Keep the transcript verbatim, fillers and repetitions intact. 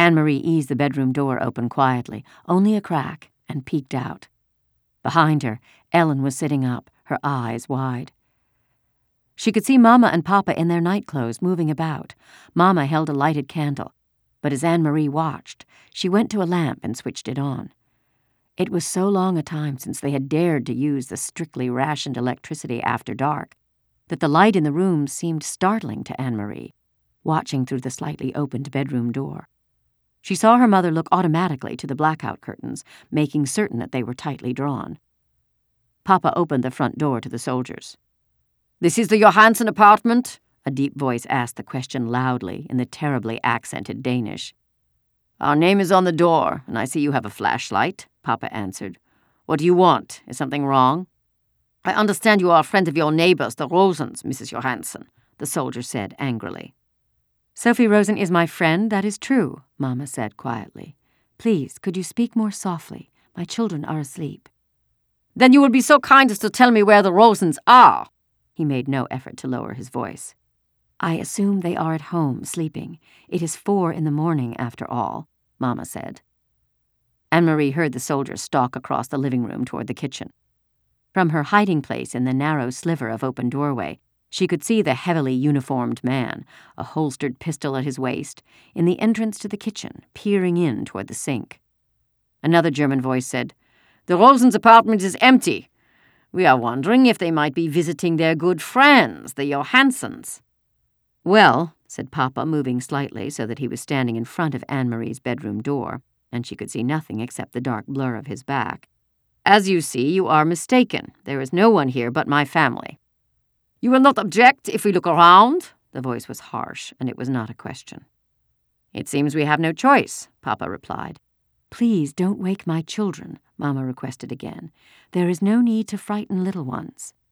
Anne-Marie eased the bedroom door open quietly, only a crack, and peeked out. Behind her, Ellen was sitting up, her eyes wide. She could see Mama and Papa in their nightclothes moving about. Mama held a lighted candle, but as Anne-Marie watched, she went to a lamp and switched it on. It was so long a time since they had dared to use the strictly rationed electricity after dark that the light in the room seemed startling to Anne-Marie, watching through the slightly opened bedroom door. She saw her mother look automatically to the blackout curtains, making certain that they were tightly drawn. Papa opened the front door to the soldiers. "This is the Johansen apartment?" A deep voice asked the question loudly in the terribly accented Danish. "Our name is on the door, and I see you have a flashlight," Papa answered. "What do you want? Is something wrong?" "I understand you are a friend of your neighbors, the Rosens, Missus Johansen," the soldier said angrily. "Sophie Rosen is my friend, that is true," Mama said quietly. "Please, could you speak more softly? My children are asleep." "Then you will be so kind as to tell me where the Rosens are." He made no effort to lower his voice. "I assume they are at home, sleeping. It is four in the morning, after all," Mama said. Anne-Marie heard the soldier stalk across the living room toward the kitchen. From her hiding place in the narrow sliver of open doorway, she could see the heavily uniformed man, a holstered pistol at his waist, in the entrance to the kitchen, peering in toward the sink. Another German voice said, "The Rosens' apartment is empty. We are wondering if they might be visiting their good friends, the Johansens." "Well," said Papa, moving slightly so that he was standing in front of Anne-Marie's bedroom door, and she could see nothing except the dark blur of his back. "As you see, you are mistaken. There is no one here but my family." "You will not object if we look around?" The voice was harsh, and it was not a question. "It seems we have no choice," Papa replied. "Please don't wake my children," Mama requested again. "There is no need to frighten little ones."